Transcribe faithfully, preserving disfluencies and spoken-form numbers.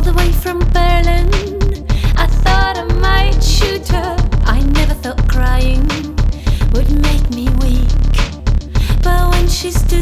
the way from Berlin. I thought I might shoot her. I never thought crying would make me weak. But when she stood